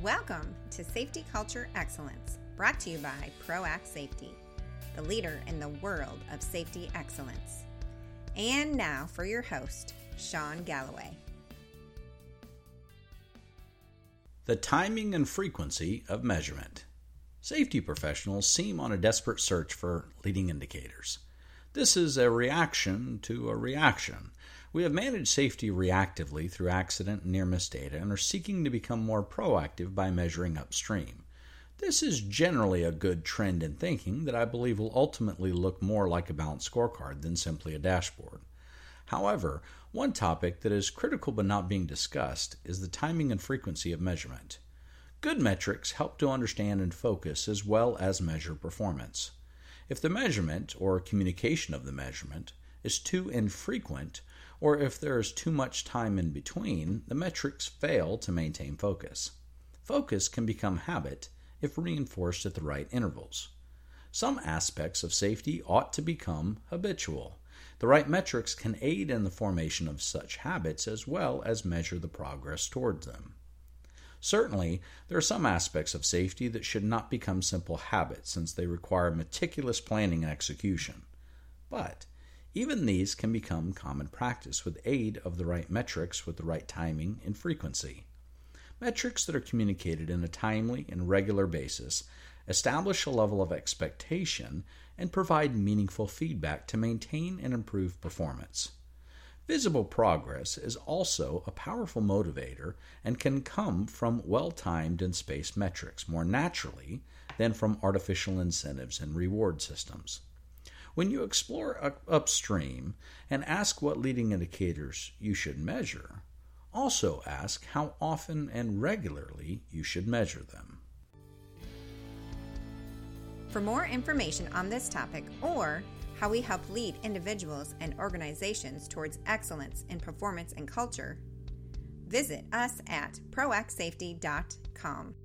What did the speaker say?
Welcome to Safety Culture Excellence, brought to you by ProAct Safety, the leader in the world of safety excellence. And now for your host, Sean Galloway. The timing and frequency of measurement. Safety professionals seem on a desperate search for leading indicators. This is a reaction to a reaction. We have managed safety reactively through accident and near-miss data and are seeking to become more proactive by measuring upstream. This is generally a good trend in thinking that I believe will ultimately look more like a balanced scorecard than simply a dashboard. However, one topic that is critical but not being discussed is the timing and frequency of measurement. Good metrics help to understand and focus as well as measure performance. If the measurement or communication of the measurement is too infrequent, or if there is too much time in between, the metrics fail to maintain focus. Focus can become habit if reinforced at the right intervals. Some aspects of safety ought to become habitual. The right metrics can aid in the formation of such habits as well as measure the progress towards them. Certainly, there are some aspects of safety that should not become simple habits since they require meticulous planning and execution. But even these can become common practice with aid of the right metrics with the right timing and frequency. Metrics that are communicated in a timely and regular basis establish a level of expectation and provide meaningful feedback to maintain and improve performance. Visible progress is also a powerful motivator and can come from well-timed and spaced metrics more naturally than from artificial incentives and reward systems. When you explore upstream and ask what leading indicators you should measure, also ask how often and regularly you should measure them. For more information on this topic or how we help lead individuals and organizations towards excellence in performance and culture, visit us at proactsafety.com.